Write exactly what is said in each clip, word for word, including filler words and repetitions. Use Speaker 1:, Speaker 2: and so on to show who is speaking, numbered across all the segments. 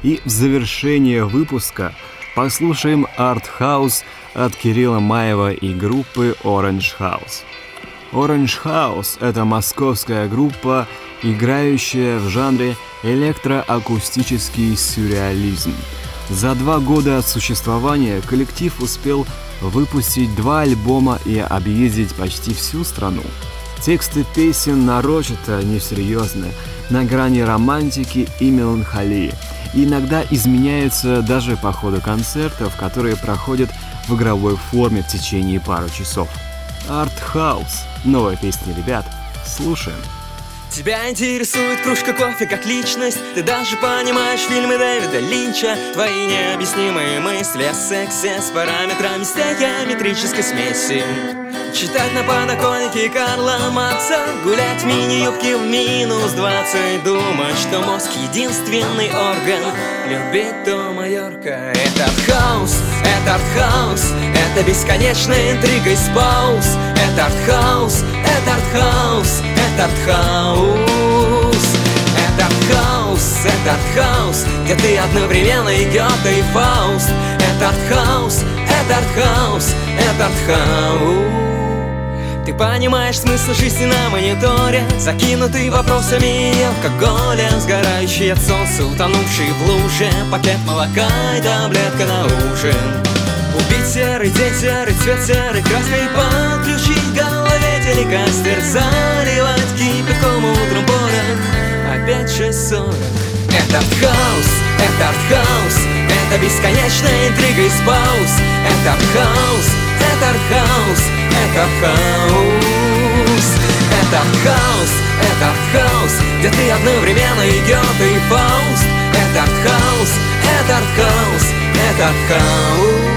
Speaker 1: И в завершение выпуска послушаем арт-хаус от Кирилла Маева и группы Orange House. Orange House — это московская группа, играющая в жанре электроакустический сюрреализм. За два года от существования коллектив успел выпустить два альбома и объездить почти всю страну. Тексты песен нарочито несерьезны, на грани романтики и меланхолии. И иногда изменяются даже по ходу концертов, которые проходят в игровой форме в течение пары часов. Арт-хаус. Новая песня, ребят. Слушаем.
Speaker 2: Тебя интересует кружка кофе как личность. Ты даже понимаешь фильмы Дэвида Линча. Твои необъяснимые мысли о сексе с параметрами стехиометрической смеси. Читать на подоконнике Карла Маркса, гулять в мини-юбке в минус двадцать, думать, что мозг единственный орган, любить до Майорка. Это арт-хаус, это арт-хаус, это бесконечная интрига из пауз. Это арт-хаус, это арт-хаус, это арт-хаус. Это арт-хаус, это арт-хаус, где ты одновременно и Гёте, и Фауст. Это арт-хаус, это арт-хаус, это арт-хаус. Ты понимаешь смысл жизни на мониторе, закинутый вопросами и алкоголем, сгорающий от солнца, утонувший в луже, пакет молока и таблетка на ужин. Убить серый день, серый цвет, серый краской, подключить в голове телекастер, заливать кипятком утром порох, опять шесть сорок. Это арт-хаус, это арт-хаус, это бесконечная интрига из пауз. Это арт-хаус, это арт-хаус, это арт-хаус. Это арт-хаус, это арт-хаус, где ты одновременно и Гёте, и Фауст. Это арт-хаус, это арт-хаус, это арт-хаус.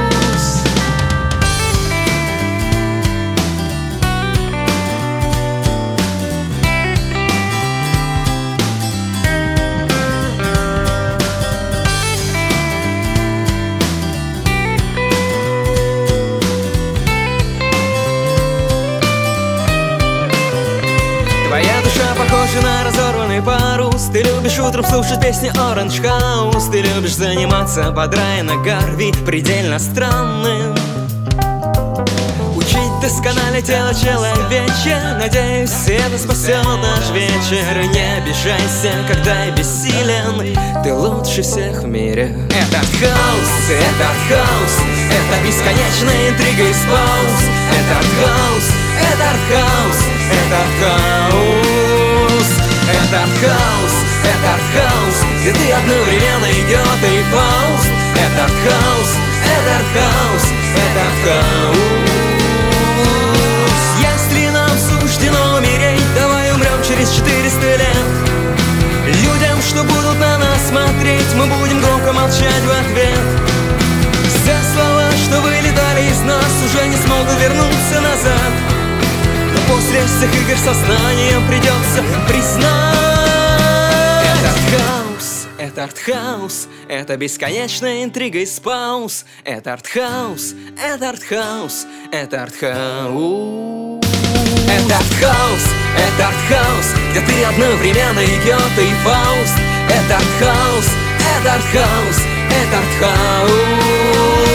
Speaker 2: Похоже на разорванный парус. Ты любишь утром слушать песни Orange House. Ты любишь заниматься под Райана Гарви предельно странным. Учить досконально тело человече. Надеюсь, это спасет наш вечер. Не обижайся, когда я бессилен. Ты лучше всех в мире. Это арт-хаус, это арт-хаус, это бесконечная интрига из пауз. Это арт-хаус, это арт-хаус, это арт-хаус. Это арт-хаус, это арт-хаус, где ты одновременно и Гёте, и Фауст. Это арт-хаус, это арт-хаус, это арт-хаус. Если нам суждено умереть, давай умрем через четыреста лет. Людям, что будут на нас смотреть, мы будем громко молчать в ответ. Все слова, что вылетали из нас, уже не смогут вернуться назад. После всех игр со знанием придется признать. Это арт-хаус, это арт-хаус, это бесконечная интрига из пауз. Это арт-хаус, это арт-хаус, это арт-хаус. Это арт-хаус, это арт-хаус, где ты одновременно и Гёте, и Фауст. Это арт-хаус, это арт-хаус, это арт-хаус.